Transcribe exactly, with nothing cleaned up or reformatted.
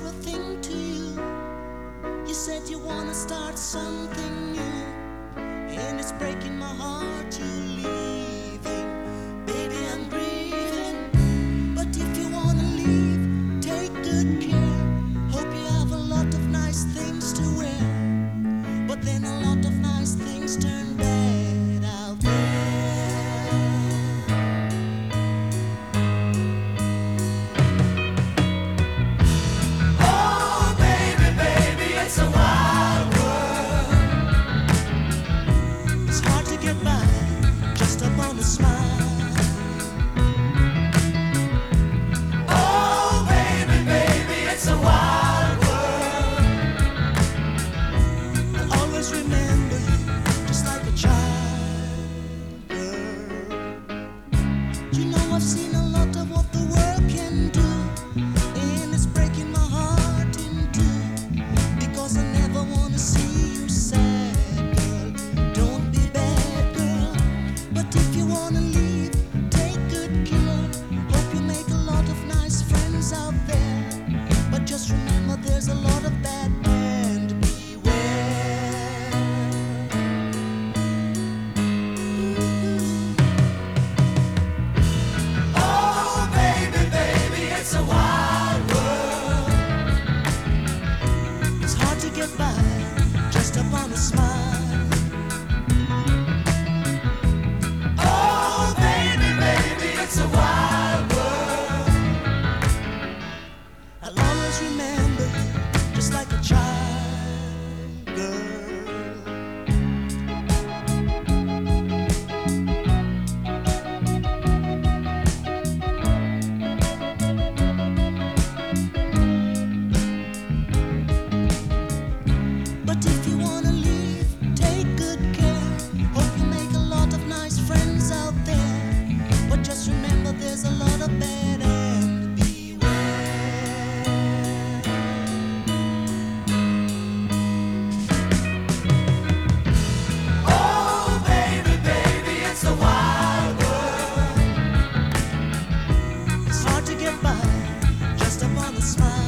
a thing to you. You said you wanna start something new, and it's breaking my heart you leaving. Baby, I'm grieving, but if you wanna leave, take good care. Hope you have a lot of nice things to wear, but then a lot of nice things turn bad out there. Oh, baby, baby, it's a wild world. It's hard to get by just upon a smile. Oh, baby, baby, it's a wild world. I'll always remember you just like a child, girl. You know I've seen a lot of what the world can do, and it's breaking my heart in two, because I never wanna see you sad, girl. Don't be bad, girl. But if you wanna leave, take good care. Hope you make a lot of nice friends out there, but just remember there's a lot of bad and beware. Oh, baby, baby, it's a wild world. It's hard to get by just upon a smile. Oh, baby, baby, it's a wild world. I'll always remember you just like a child, girl. But if you wanna leave, take good care. Hope you make a lot of nice friends out there, but just remember there's a lot of bad and beware. Oh, baby, baby, it's a wild world. It's hard to get by just upon a smile.